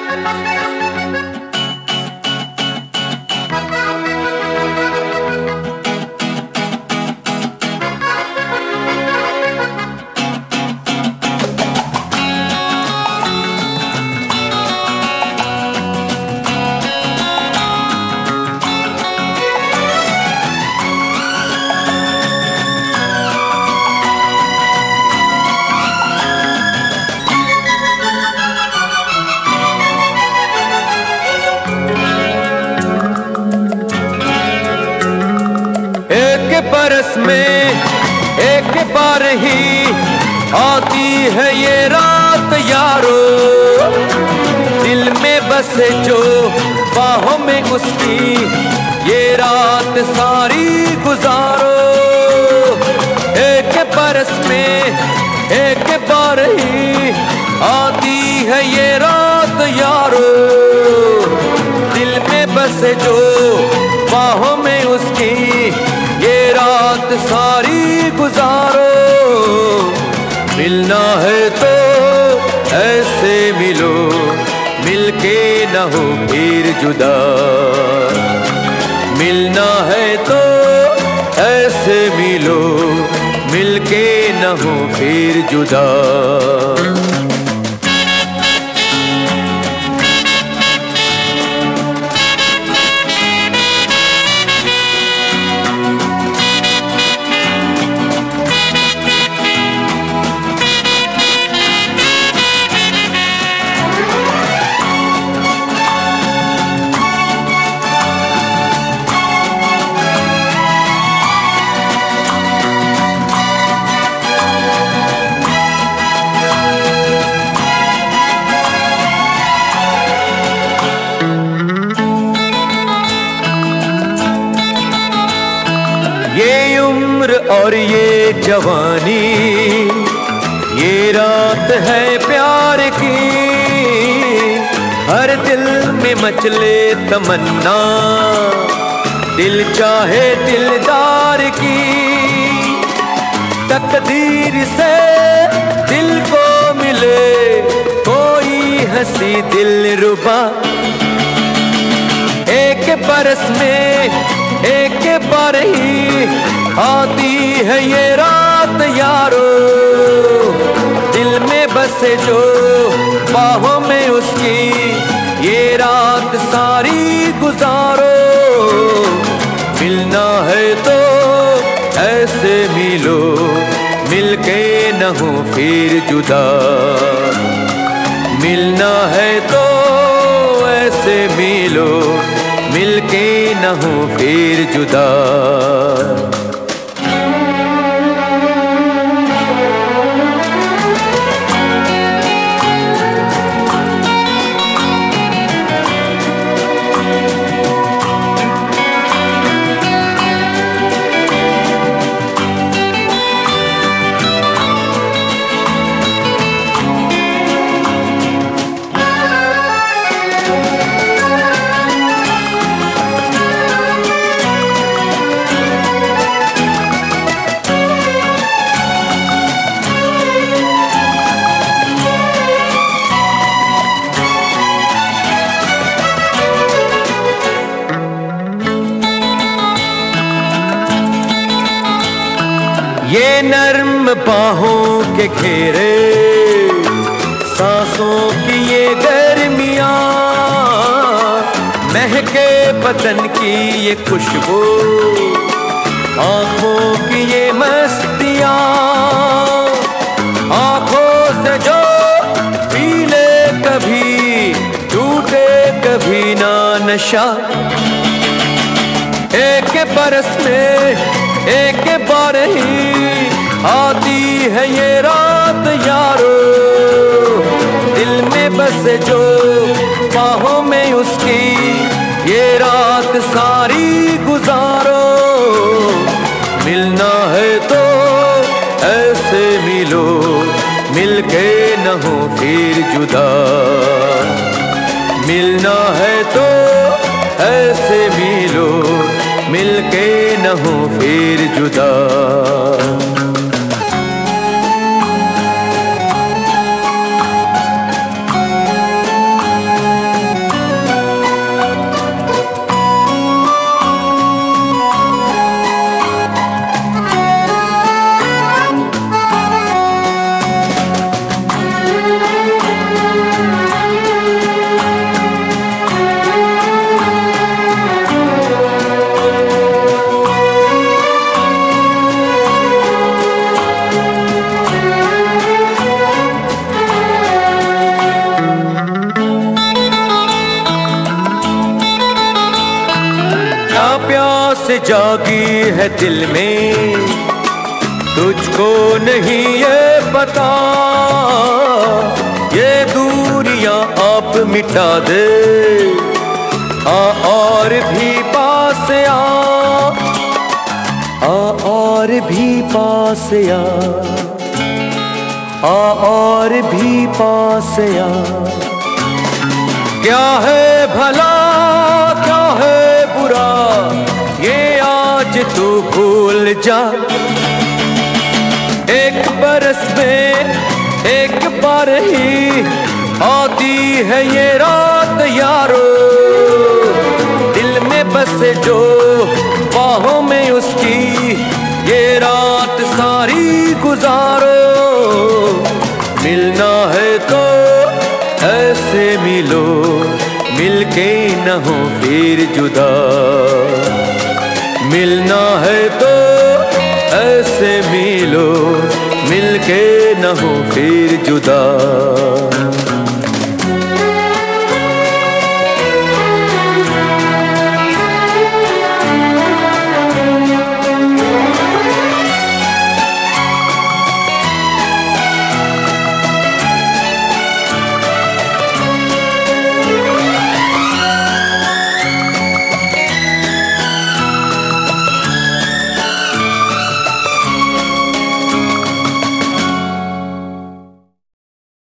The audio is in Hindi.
बरस में एक बार ही आती है ये रात यारो, दिल में बसे जो बाहों में उसकी ये रात सारी गुजारो। एक बरस में एक बार ही आती है ये रात यारो, दिल में बसे जो बाहों में उसकी ये रात सारी गुजारो। मिलना है तो ऐसे मिलो, मिलके न हो फिर जुदा। मिलना है तो ऐसे मिलो, मिलके न हो फिर जुदा। ये उम्र और ये जवानी, ये रात है प्यार की। हर दिल में मचले तमन्ना, दिल चाहे दिलदार की। तकदीर से दिल को मिले कोई हंसी दिलरुबा। एक बरस में एक बार ही आती है ये रात यारो, दिल में बसे जो बाहों में उसकी ये रात सारी गुजारो। मिलना है तो ऐसे मिलो, मिलके न हो फिर जुदा। मिलना है तो ऐसे मिलो, मिलके न हो फिर जुदा। ये नर्म बाहों के घेरे, सांसों की ये गर्मियाँ, महके बदन की ये खुशबू, आँखों की ये मस्तियाँ। आँखों से जो पी ले कभी, टूटे कभी ना नशा। एक बरस में एक बार ही आती है ये रात यारो, दिल में बसे जो बाहों में उसकी ये रात सारी गुजारो। मिलना है तो ऐसे मिलो, मिलके न हो फिर जुदा। मिलना है तो ऐसे मिलो, मिलके न हो फिर जुदा। जागी है दिल में, तुझको नहीं ये पता, ये दूरियां आप मिटा दे। और भी पास और भी पास और भी पास क्या है भला क्या है बुरा, ये आज तू भूल जा। एक बरस में एक बार ही आती है ये रात यारो, दिल में बसे जो बाहों में उसकी, ये रात सारी गुजारो। मिलना है तो ऐसे मिलो, मिलके न हो फिर जुदा। मिलना है तो ऐसे मिलो, मिलके न हो फिर जुदा।